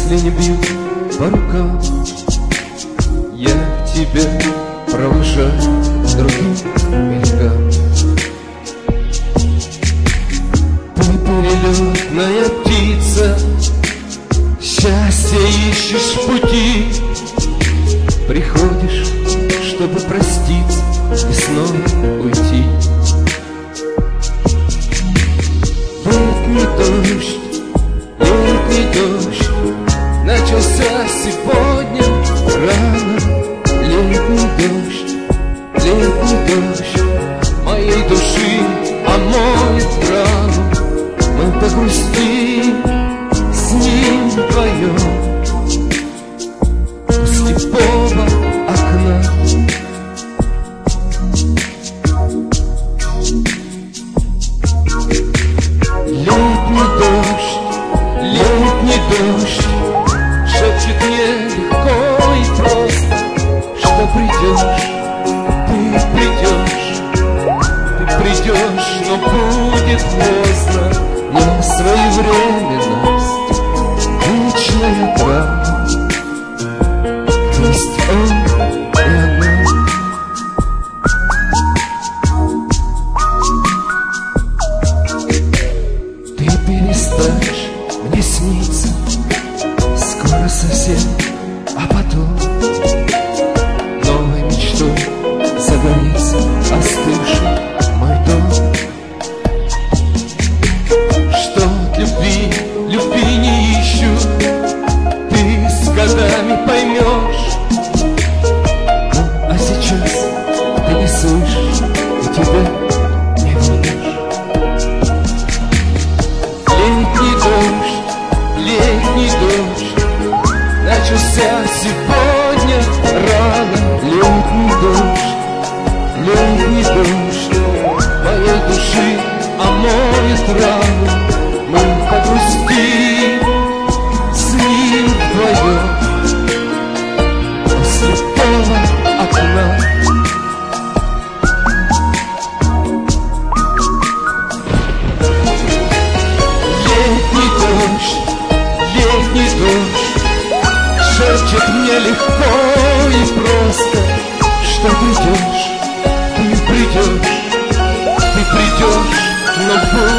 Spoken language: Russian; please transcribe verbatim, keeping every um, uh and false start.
если не бьют по рукам, я тебя провожаю к другим берегам. Ты перелетная птица, счастье ищешь в пути, приходишь, чтобы проститься и снова уйти. Летний дождь, летний дождь начался сегодня рано. Летний дождь, летний дождь моей души омоет рану. Мы погрустим с ним вдвоем у слепого окна. Летний дождь, летний дождь шепчет мне легко и просто, что придешь, ты придешь, ты придешь, но будет поздно. Но своевременность, вечная правда, есть он и она. Ты перестанешь мне сниться скоро совсем, а потом новой мечтой загорится остывший мой дом. Что от любви, любви не ищу, ты с годами поймешь. Ну, а сейчас ты не слышишь и тебя не вернешь. Летний дождь, летний дождь начался сегодня рано. Летний дождь, летний дождь моей души омоет рану. Мы погрустим с ним вдвоем у слепого окна. Летний дождь, летний дождь шепчет мне легко и просто, что придешь, ты придешь, ты придешь, но